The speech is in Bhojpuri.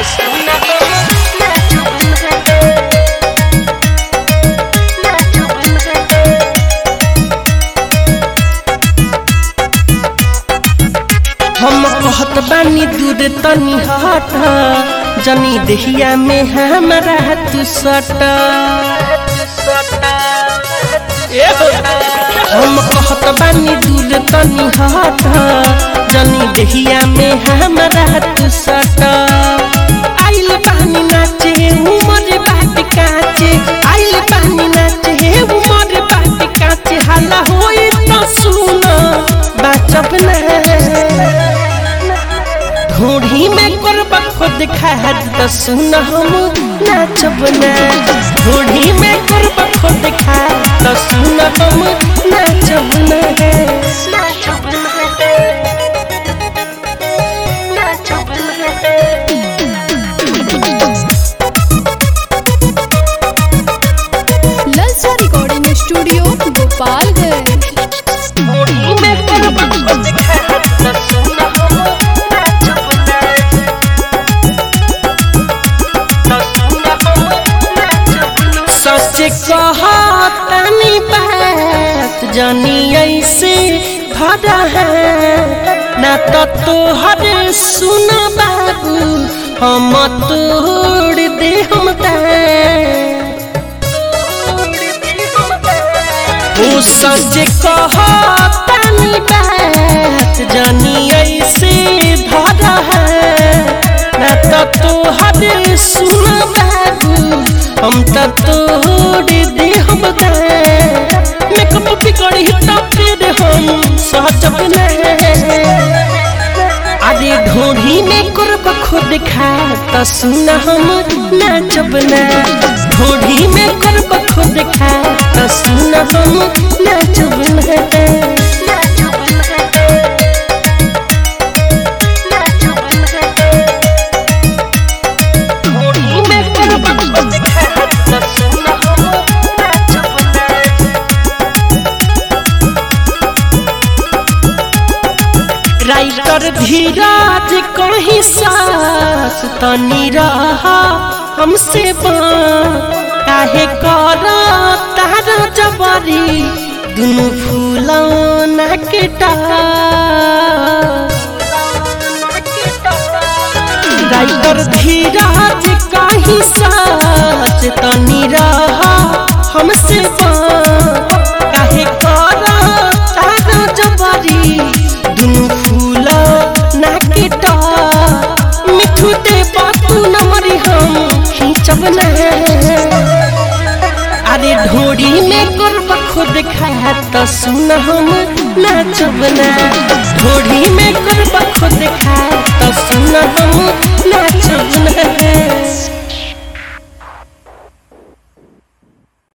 हम कहत बानी दूर तनी हट जनी देहिया में हमरा तू सट। हम कहत बानी दूर तनी हट जनी देहिया में हमरा तू सट। आइल बानी नाचे उमर बाट काचे, आइल बानी नाचे उमर बाट काचे, हल्ला होई त सुन बाचब ना। ढूढ़ी में करब खुद खाद त सुन हम नाचब ना। ढूढ़ी में करब खुद खाद त सुन हम नाचब ना। ललचा रिकॉर्डिंग स्टूडियो गोपालगंज। ढूढ़ी में करब खुद खाद त सुन हम सच कहतनी बात जानी ऐसे भरा है ना तो तोहर सुन बाबू हम तोड़ दे हम ओ सच कहतनी बात जानी ऐसे भरा है ना तो तोहर सुन बाबू हम तोड़ दे हम मेकअप बिगड़ी तो फिर हम सहजब ना। अरे ढूढ़ी में करब खुद खाद त सुन हम नाचब ना। ढूढ़ी में करब खुद खाद त सुन हम नाचब ना। राइटर धीरज कहीं सास तनी रहा हमसे काहे कर तारा जबरी दुनु फूलौना के राइटर धीरज कहीं सास तनी रहा हमसे काहे कर तारा जबरी दुनु फूला नाकेटा मिठू दे बातू नमरी हम खींचब ना। अरे ढोड़ी में करब खुद खाद त सुन हम नाचब ना। ढोड़ी में करब खुद खाद